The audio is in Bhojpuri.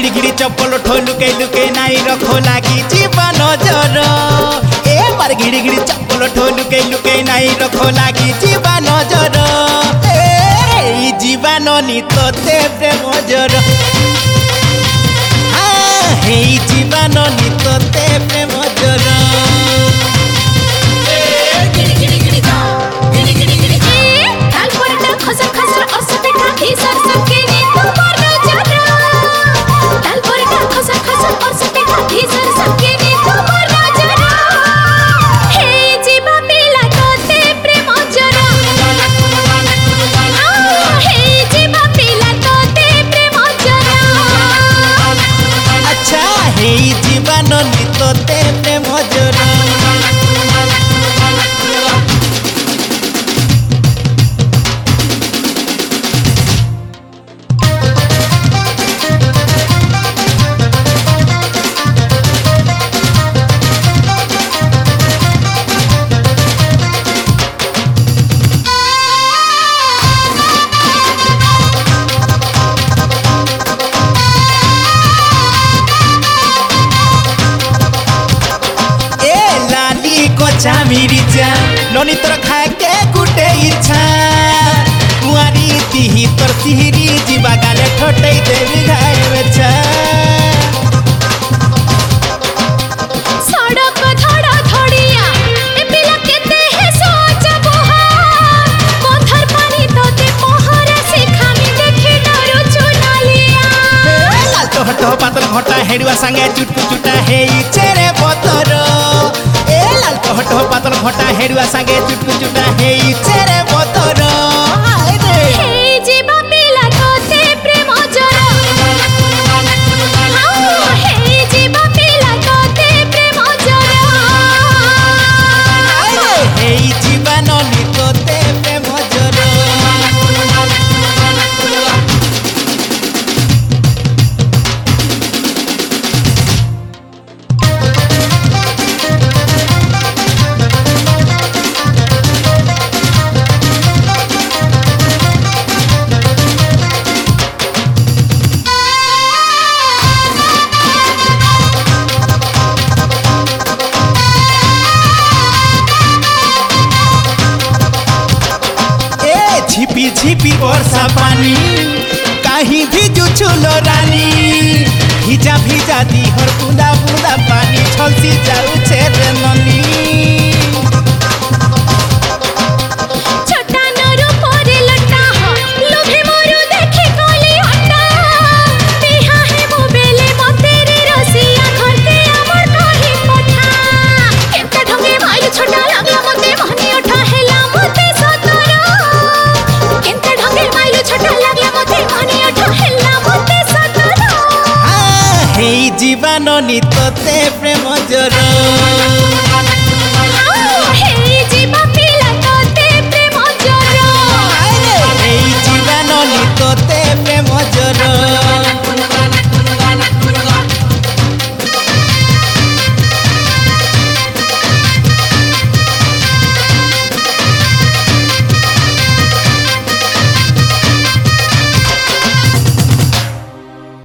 घिड़ी घिड़ी चप्पल ठो लुके लुके नाई रखो लागी जीवन जर ए मार घिड़ी घिड़ी चप्पल ठो लुके लुके नाई रखो लागी जीवन जर ए जीवन नित ते प्रेम जर हे जीवन नित ते प्रेम जर जीवन नित ते प्रेम जर मिरिचा ननी तोर खाए के गुटे इच्छा कुआरी तिही तोर सिहरी जीवा गाले ठोटई देवी घाय बेचा सड़क धड़ा धड़िया ए पिला केते है सोच बोहा पत्थर पानी तोते मोहरे सिखामी देखि डरो चुनालिया लाल तो हटो पातल घटा हेडुआ संगे चुटकु चुटा हेई चेरे पतर हटो पातल घटा हेडुआ संगे चुटकु चुटा हेई चेरे पतर हे जीवा पिला तोते प्रेम जर हे जीवा पिला तोते प्रेम जर हे जीवन नित ते प्रेम जर झिपी झिपी वर्षा पानी कहीं भी जुछुलो रानी भिजा भिजा दी हर बूंदा बूंदा पानी छलसी जाऊ छे रे ननी छोटा नरु परे लटा हो लोभे मोरु देखि कोली हटा बिहा है मो बेले मते रे रसिया घरते हमर कहि पठा केते ढंगे भाई छोटा लागला मते महनी उठा हेला मते सतरा केते ढंगे भाई छोटा लागला मते महनी उठा हेला मते सतरा हे जीवन नित ते प्रेम जर